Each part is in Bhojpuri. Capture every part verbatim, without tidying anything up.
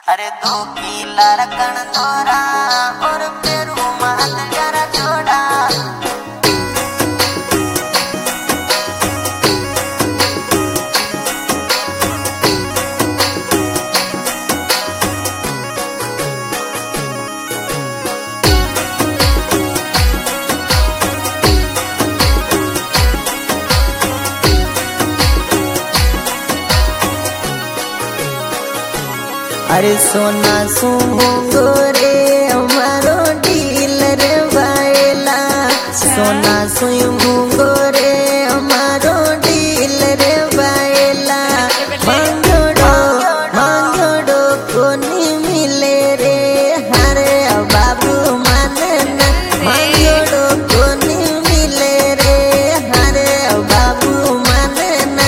अरे दो किला रकन तोरा और पेरू मात जरा जोड़ा। अरे सोना सुमोंगो रे हमारो डीलर बायला, सोना सुमोंगो रे हमारो डीलर बायला। मांगोड़ो मांगोड़ो कोनी मिले रे हरे बाबू मानना, मांगोड़ो कोनी मिले रे हरे बाबू मानना।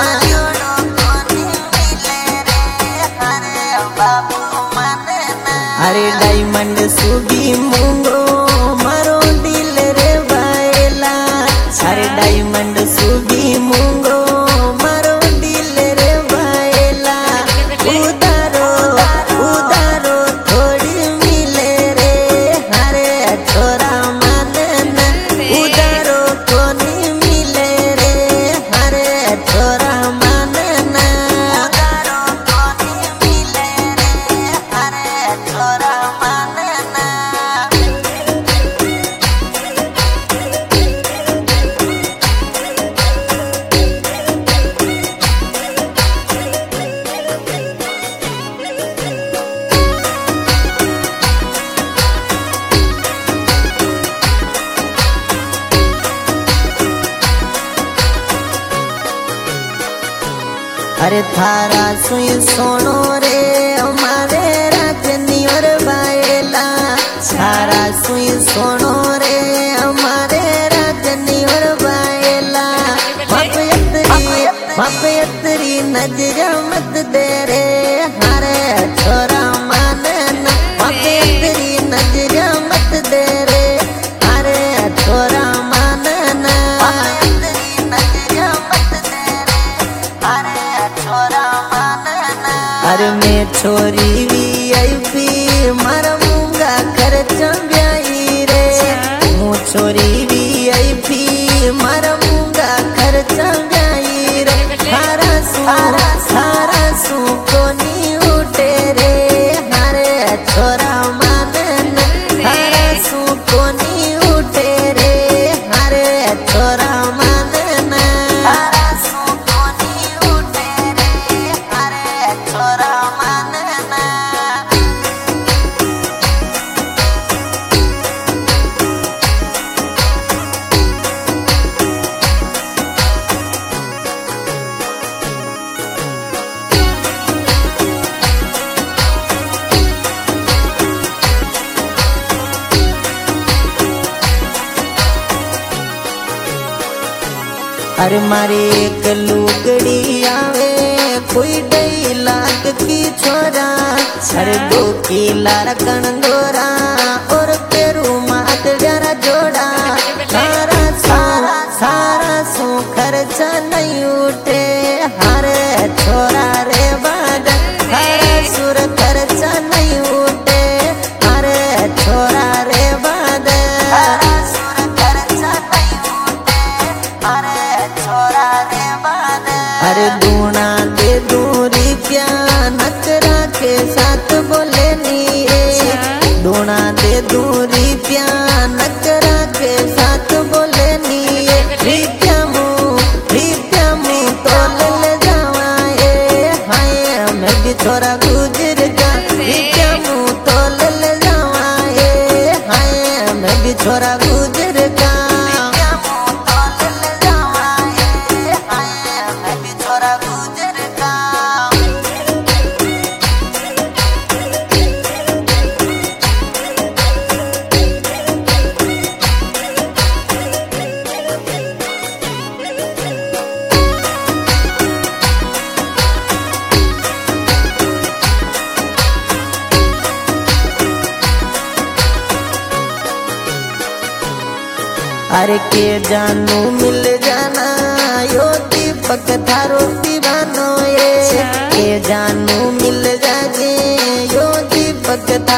अरे डायमंड सुगी मुंगो मारो डीलर बायला, अरे डायमंड सुगी मुंगो मारो डीलर बायला। उधारो उधारो थोड़ी मिले रे हरे छोरा मानना, उधारो कोनी मिले रे हरे छोरा मानना। उधारो कोनी मिले रे हरे छोरा मानना। अरे थारा सुई सोनो रे हमारे राजनी और बायला, थारा सुई सोनो रे हमारे राजनी और बायला। मपयतरी मपयतरी नजर मत दे रे हरे छोरा मानना, मपयतरी नजर मत दे रे हरे छोरा मानना। मपयतरी नजर मत दे रे हरे छोरा मानना। अरे मैं छोरी वी आई पी मारा मूंगा खर्चा ब्याई रे, मु छोरी वी आई पी मारा मूंगा खर्चा ब्याई रे। सारा सू सारा सू कोनी उठे रे हरे छोरा मानना, सारा सू कोनी उठे रे हरे छोरा मानना। सारा सू कोनी उठे रे हरे छोरा मानना। अरे मारे एक लुगड़ी आवे कोई ढाई लाख की छोरा, अरे दो किला रकन गोरा और पेरू मात जरा जोड़ा। सारा सारा सारा सू खर्चा नहीं उठे हरे छोरा रे बाजा, हरे सुर खर्चा नहीं उठे हरे छोरा रे बाजा। सुर खर्चा नहीं उठे हरे छोरा रे बाजा। अरे दूना दे दूरी प्या नकरा के साथ बोले नी रे, दूना दे दूरी प्या नकरा के साथ बोले नी रे। रिप्या मु रिप्या मु तो ले जावा ए हाय मैं भी छोरा गुजर जा। रिप्या मु तो ले जावा ए हाय मैं भी छोरा गुजर जा। अरे के जानू मिल जाना यो दीपक थारो दीवानो ये, के जानू मिल जाजे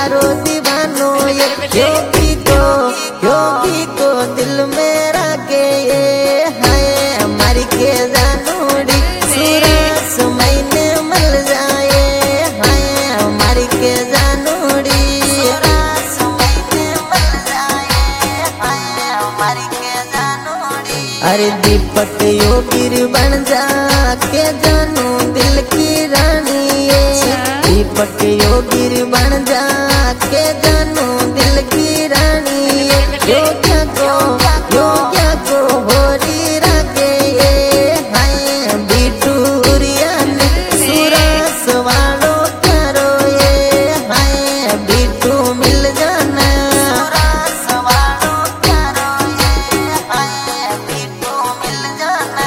तारो दीवानो ये योगी को योगी को दिल में रखे ये हाय हमारी के जानूड़ी सूरज मैंने मिल जाए हाय हमारी के जानूड़ी सूरज मैंने मिल जाए हाय हमारी के जानूड़ी। अरे दीपक योगी बन जा के जानू दिल की रानी दीपक योगी बन जा के जानू दिल की रानी योग्य को योग्य को होरी रखे हाय बिटूरिया ने सूरज वालों करो ये हाय बिटू मिल जाना सूरज वालों करो ये हाय बिटू मिल जाना।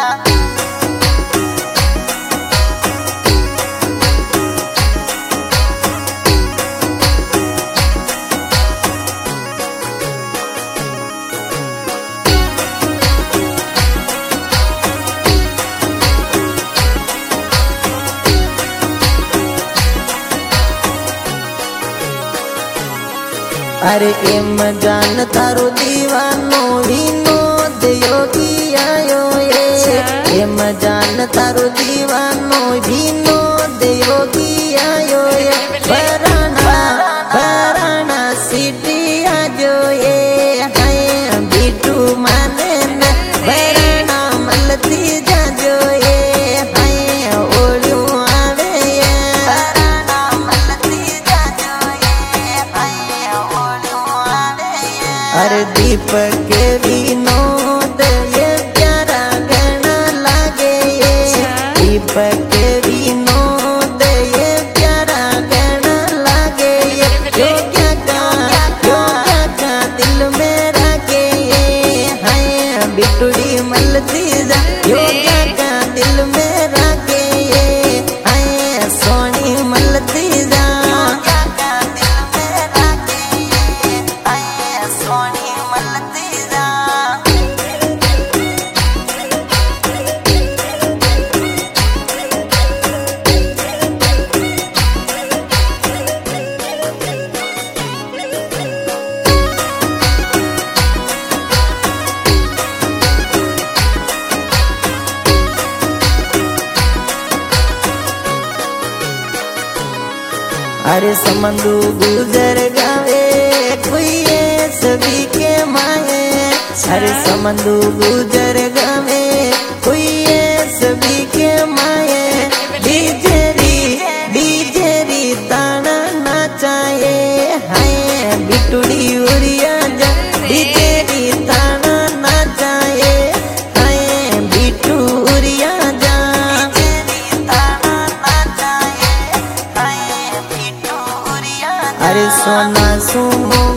अरे एम जान तारो दीवानो विनोद योगी आयो ये एम जान तारो दीवानो विनोद योगी आयो ये बराना बराना सिटी आजो ये हाय बिटू माने न बराना मलती जाजो ये हाय ओलियो आवे ये बराना मलती जाजो ये हाय ओलियो आवे ये। अरे दीपक विनोद ये प्यारा गाना लागे ये दीपक विनोद ये प्यारा गाना लागे ये योग्य का योग्य का दिल में रखे ये हाय बिटुड़ी मलती जा योग्य का दिल में रखे ये हाय सोनी मलती जा योग्य का दिल में रखे ये हाय सोनी मलती जा। अरे समंदू गुजर गावे कोई ये सभी के माए अरे समंदू गुजर गावे कोई ये सभी के माए डीजेरी डीजेरी ताना नाचाए हाय बिटुड़ी उड़िया जा डीजेरी ताना नाचाए हाय बिटू उड़िया जा अरे सोना सुमो